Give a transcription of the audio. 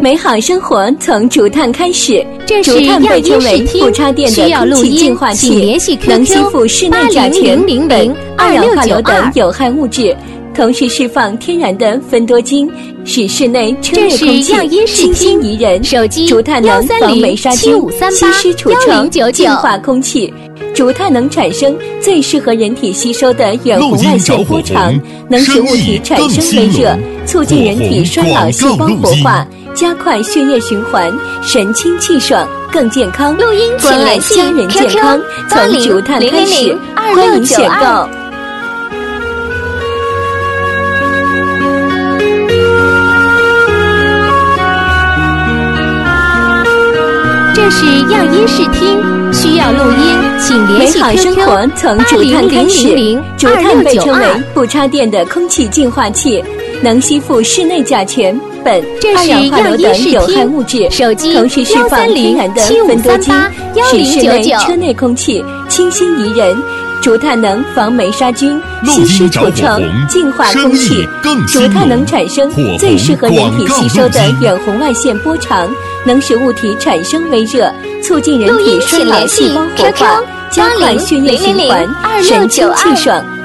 美好生活从竹炭开始。 这是竹炭被称为不插电的空气净化器，能吸附室内甲醛、苯、二氧化硫等有害物质，同时释放天然的芬多精，使室内车内空气清新宜人。 手机竹炭能防霉杀菌、吸湿除虫、 1099 净化空气。竹炭能产生最适合人体吸收的远红外线波长，能使物体产生微热，促进人体衰老细胞活化，加快血液循环，神清气爽，更健康。 录音请关爱联系家人健康，从竹炭开始，欢迎选购。 这是样音视听，需要录音请联系 QQ 美好生活从竹炭开始。竹炭被称为不插电的空气净化器，能吸附室内甲醛、苯、二氧化硫等有害物质，同时释放天然的芬多精，使室内车内空气清新宜人。竹炭能防霉杀菌、吸湿除虫、净化空气。竹炭能产生最适合人体吸收的远红外线波长，能使物体产生微热，促进人体衰老细胞活化，加快血液循环，神清气爽，